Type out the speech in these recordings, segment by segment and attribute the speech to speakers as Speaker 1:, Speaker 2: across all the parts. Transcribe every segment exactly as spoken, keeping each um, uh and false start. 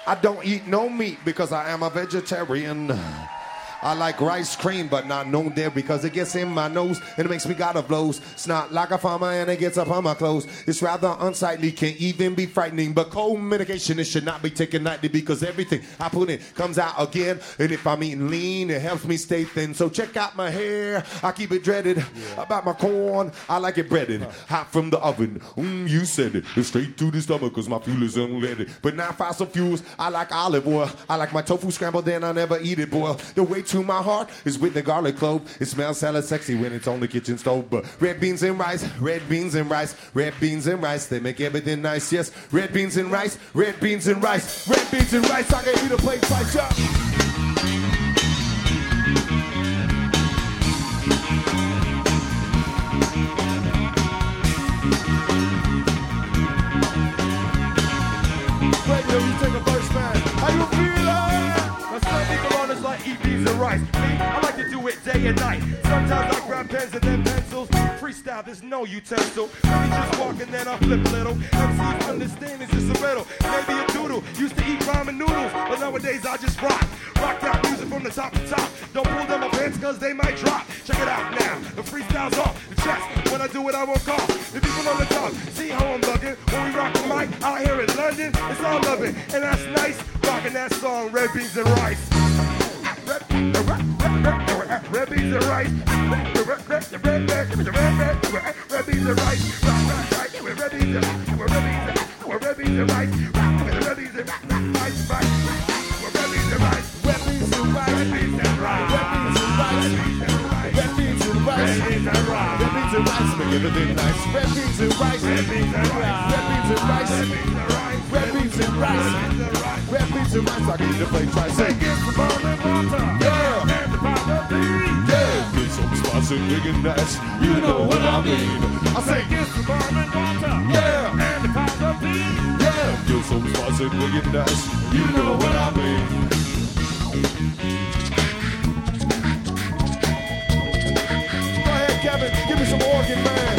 Speaker 1: I don't eat no meat because I am a vegetarian. I like rice cream, but not no dairy because it gets in my nose and it makes me gotta blows. It's not like a farmer and it gets up on my clothes. It's rather unsightly, can't even be frightening. But cold medication, it should not be taken lightly because everything I put in comes out again. And if I'm eating lean, it helps me stay thin. So check out my hair, I keep it dreaded. Yeah. About my corn, I like it breaded. Huh. Hot from the oven, mm, you said it. It's straight to the stomach because my fuel is unleaded. But not fossil fuels, I like olive oil. I like my tofu scrambled, then I never eat it boiled. The way to my heart is with the garlic clove. It smells hella sexy when it's on the kitchen stove. But red beans and rice, red beans and rice, red beans and rice, they make everything nice, yes. Red beans and rice, red beans and rice, red beans and rice, I can eat a plate twice, yeah. Radio, you take a verse, man. How you feeling? Now some people on us like eat beans and rice. Me, I like to do it day and night. Sometimes I grab pens and then pencils. Freestyle, there's no utensil. Let me just walk and then I flip a little. M Cs understand it's just a riddle. Maybe a doodle. Used to eat ramen noodles, but nowadays I just rock. Rock that music from the top to top. Don't pull down my pants cause they might drop. Check it out now. The freestyle's off the chest. When I do it, I won't cough. The people on the top, see how I'm bugging. When we rock the mic out here in London, it's all loving. And that's nice. Rocking that song, Red Beans and Rice. Red, red, red, red beans and rice. Red, red, red, red, red, red, red beans and rice. Red beans and rice. Red beans and rice. Red beans and rice. Red beans and rice. Red beans and rice. Red beans and rice. Red beans and rice. Red beans and rice. Red beans and rice. Make everything nice. Red beans and rice. Red beans and rice. Red beans and rice. Red beans and rice. Red beans and rice. I can eat the plate twice. Say get the burning water. Yeah. And the powder bean. Yeah. Get some spicy big and nice. You know what I mean. I say get the burning water. Yeah. And the powder bean. Yeah. Get some spicy big and nice. You know what I mean. Go ahead, Kevin. Give me some organ, man.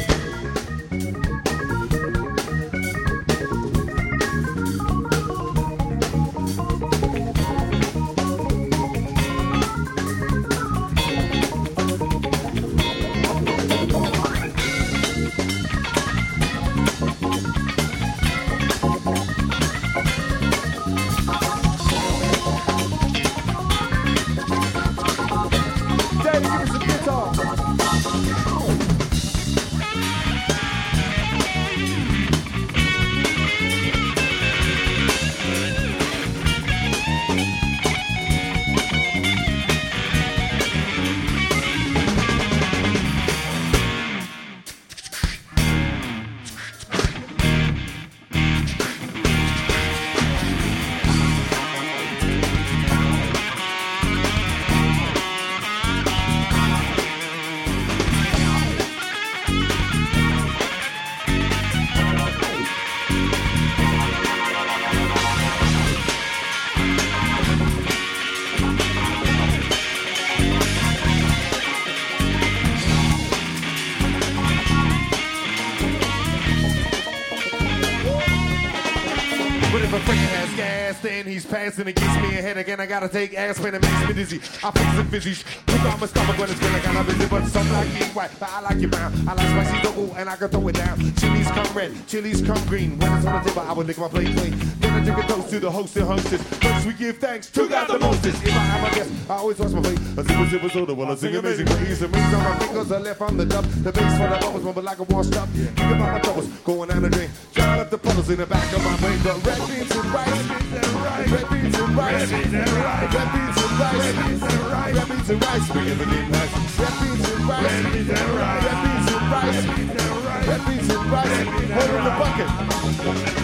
Speaker 1: And it gets me ahead again. I gotta take aspirin, it makes me dizzy. I fix it fizzy. Look on my stomach when it's feeling kinda busy. But some like it white, but I like it brown. I like spicy double and I can throw it down. Chilies come red, chilies come green. When it's on the table, I will lick my plate clean. Then I drink a toast to the host and hostess. First we give thanks to God the mostest. If I have a guest, I always wash my plate. A sip, a sip, a soda while I sing amazing grace. And rings on my fingers, I left on the dub. The bass for the bubbles, mumble like a washed up. Think about my troubles, going down the drain. Shout up the puddles in the back of my brain. But red beans and rice, red beans and rice, red beans and rice, red beans and rice, red beans and rice, red beans and rice, make everything nice. Red beans and rice, red beans and rice, red beans and rice, red beans and rice, red beans and rice, hold in the bucket.